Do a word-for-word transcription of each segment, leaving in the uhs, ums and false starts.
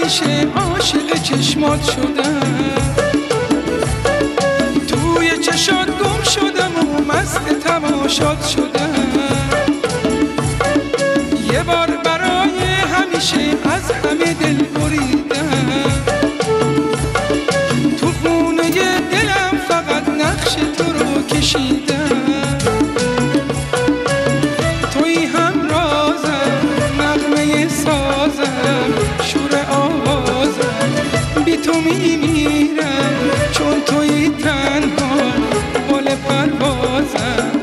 همیشه عاشق چشمات شدم، توی چشات گم شدم و مست تماشات شدم. یه بار برای همیشه از همه دل بریدم، تو خونه دلم فقط نقش تو رو کشیدم. توی همرازم، نغمه سازم، شور آوازم، بی تو میمیرم چون توی تنها بال پروازم.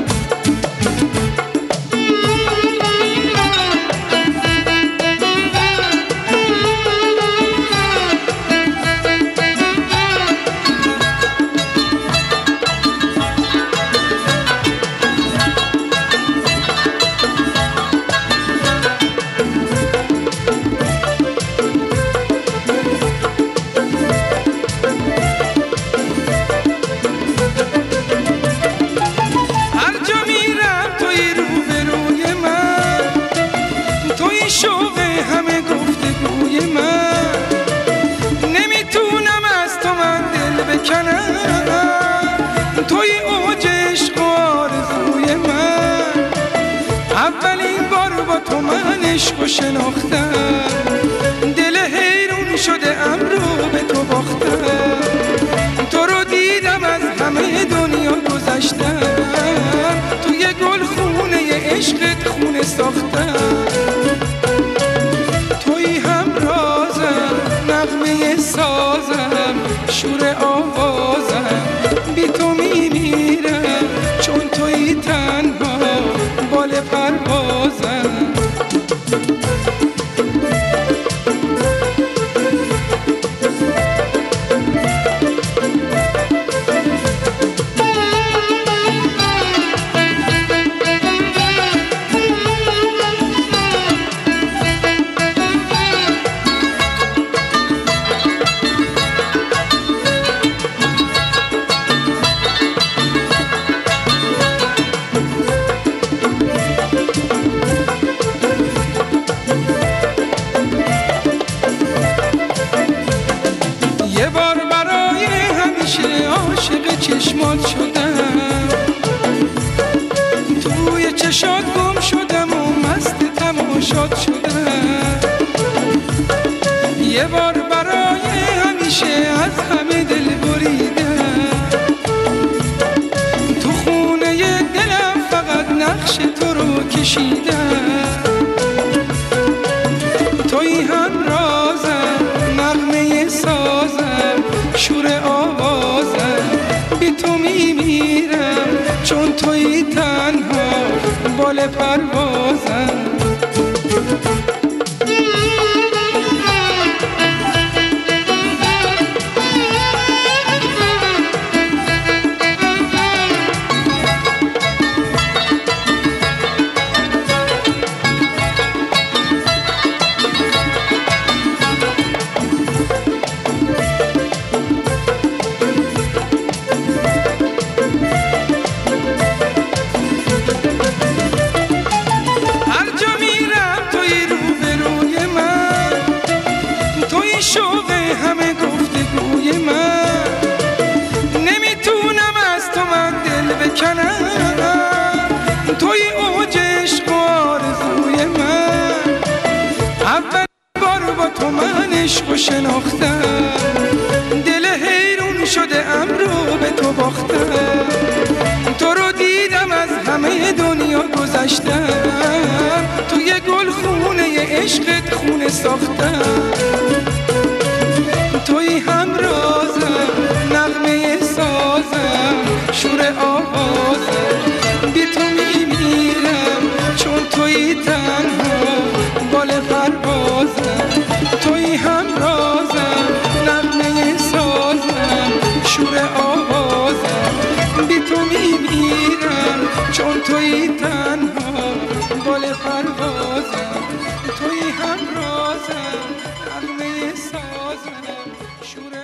شوق همه گفتگوی من، نمیتونم از تو من دل بکنم. توی اوج عشق و آرزوی من، اولین بار با تو من عشق و شناختم. دل حیرون شده ام رو به تو باختم، تو رو دیدم از همه دنیا گذشتم. توی گل خونه عشقت خونه ساختم. نغمه سازم، شور آوازم، بی تو میمیرم چون توی تنها بال پروازم. یه بار برای همیشه عاشق چشمات شدم، توی چشات گم شدم و مست تماشات شدم. یه بار برای همیشه از همه دل بریدم، تو خونه دلم فقط نقش تو رو کشیدم. توی همرازم، نغمه سازم، شور آوازم، بی تو میمیرم چون توی تنها بال پروازم. شوق همه گفتگوی من، نمیتونم از تو من دل بکنم. توی اوج عشق و آرزوی من، اول بار با تو من عشق و شناختم. دل حیرون شده ام رو به تو باختم، تو رو دیدم از همه دنیا گذشتم. توی گل خونه عشقت خونه ساختم. توی همرازم، نغمه سازم، شور آوازم، بی تو میمیرم چون توی تنها بال پروازم. توی همرازم، نغمه سازم، شور آوازم، بی تو میمیرم چون توی تنها بال پروازم. توی همرازم، نغمه سازم، شور